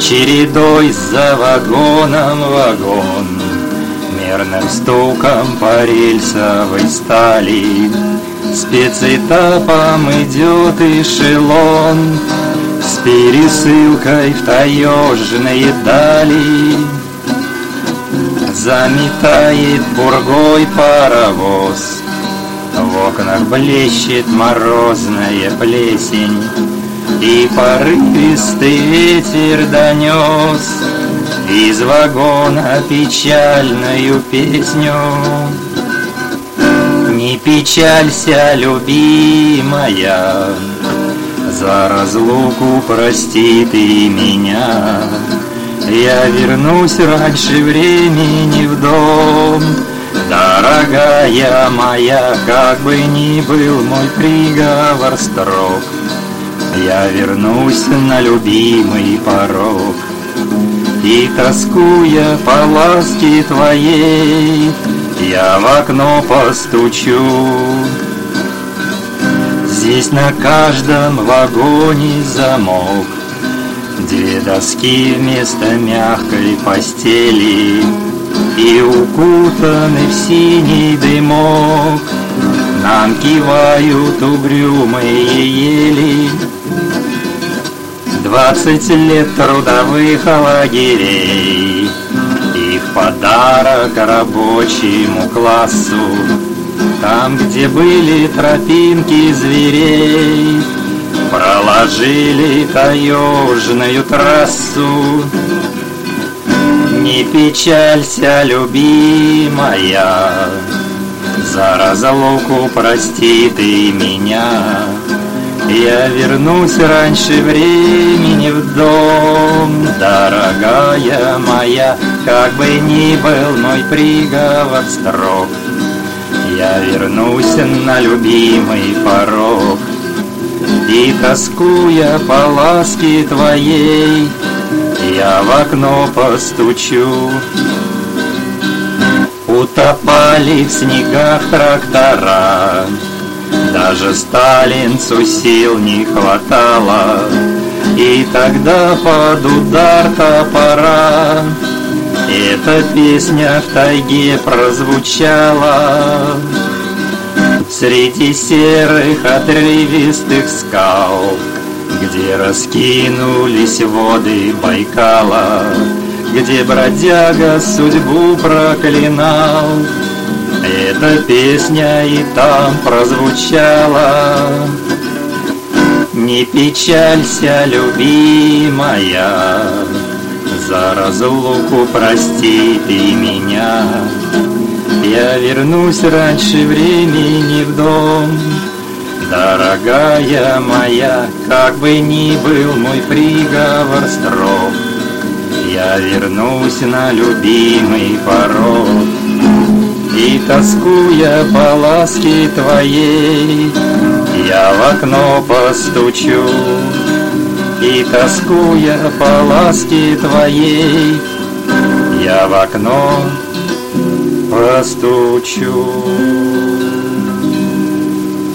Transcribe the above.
Чередой за вагоном вагон, мерным стуком по рельсовой стали, спецэтапом идет эшелон с пересылкой в таежные дали. Заметает пургой паровоз, в окнах блещет морозная плесень, и порывистый ветер донес из вагона печальную песню. Не печалься, любимая, за разлуку прости ты меня. Я вернусь раньше времени в дом, дорогая моя, как бы ни был мой приговор строг. Я вернусь на любимый порог, и, тоскуя по ласке твоей, я в окно постучу. Здесь на каждом вагоне замок, две доски вместо мягкой постели, и укутаны в синий дымок нам кивают угрюмые ели. 20 лет трудовых лагерей, их подарок рабочему классу. Там, где были тропинки зверей, проложили таежную трассу. Не печалься, любимая, за разлуку прости ты меня. Я вернусь раньше времени в дом, дорогая моя, как бы ни был мой приговор строг. Я вернусь на любимый порог, и, тоскуя по ласке твоей, я в окно постучу. Утопали в снегах трактора, даже сталинцу сил не хватало, и тогда под удар топора эта песня в тайге прозвучала. Среди серых отрывистых скал, где раскинулись воды Байкала, где бродяга судьбу проклинал, эта песня и там прозвучала. Не печалься, любимая, за разлуку прости ты меня. Я вернусь раньше времени в дом, дорогая моя, как бы ни был мой приговор строг. Я вернусь на любимый порог, и, тоскуя по ласке твоей, я в окно постучу. И, тоскуя по ласке твоей, я в окно постучу.